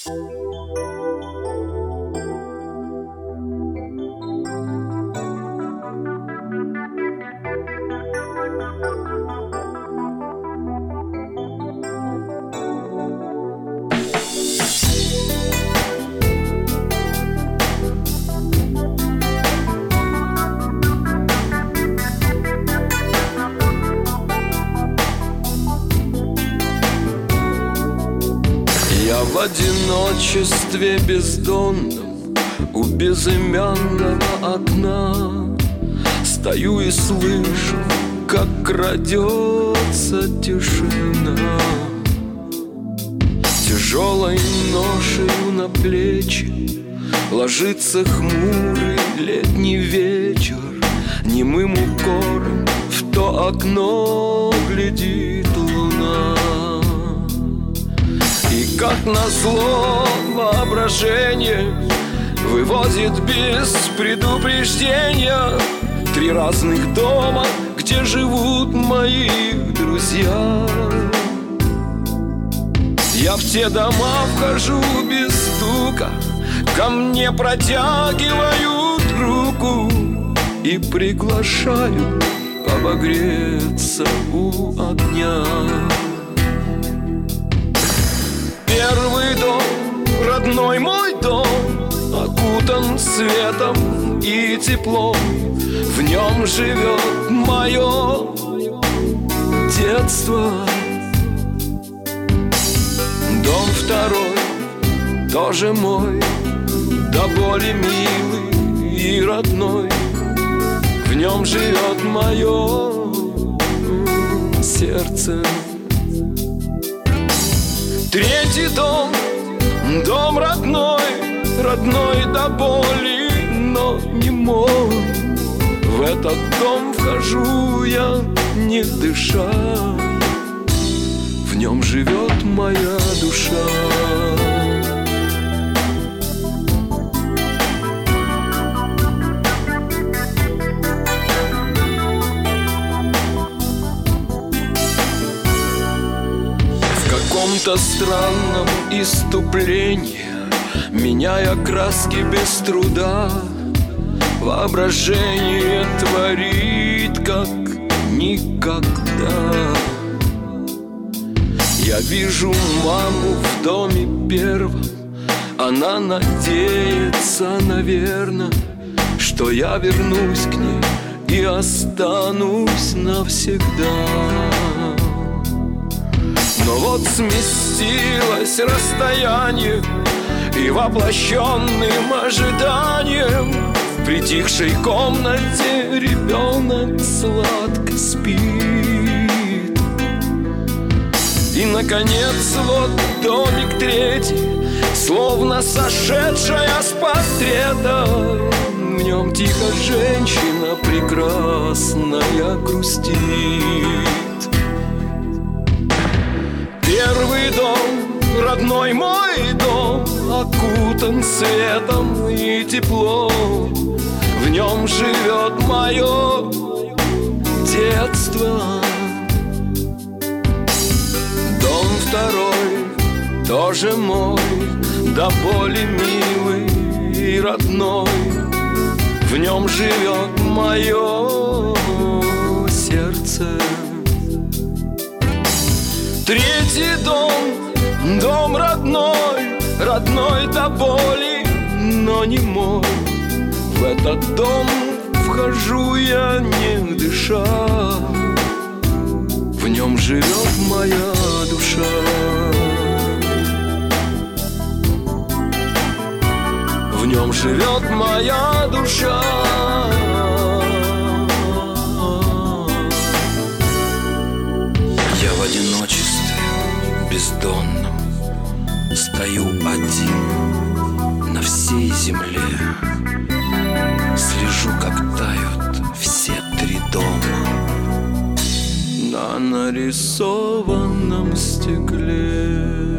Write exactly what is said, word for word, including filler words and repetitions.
В одиночестве бездонном у безымянного окна стою и слышу, как крадется тишина. Тяжелой ношею на плечи ложится хмурый летний вечер. Немым укором в то окно глядит луна. И как назло воображение вывозит без предупреждения три разных дома, где живут мои друзья. Я в те дома вхожу без стука, ко мне протягивают руку и приглашают обогреться у огня. Первый дом, родной мой дом, окутан светом и теплом. В нем живет мое детство. Дом второй, тоже мой, до боли милый и родной. В нем живет мое сердце. Третий дом, дом родной, родной до боли, но не мой. В этот дом вхожу я, не дыша. В нем живет моя душа. В каком-то странном иступлении, меняя краски без труда, воображение творит как никогда. Я вижу маму в доме первом. Она надеется, наверно, что я вернусь к ней и останусь навсегда. Но вот сместилось расстояние, и воплощенным ожиданием в притихшей комнате ребенок сладко спит. И, наконец, вот домик третий, словно сошедшая с портрета. В нем тихо женщина прекрасная грустит. Первый дом, родной мой дом, окутан светом и теплом. В нем живет мое детство. Дом второй, тоже мой, до боли милый и родной. В нем живет мое сердце. Третий дом, дом родной, родной до боли, но не мой. В этот дом вхожу я, не дыша. В нем живет моя душа. В нем живет моя душа. Я в одиночестве бездонном стою один на всей земле. Слежу, как тают все три дома на нарисованном стекле.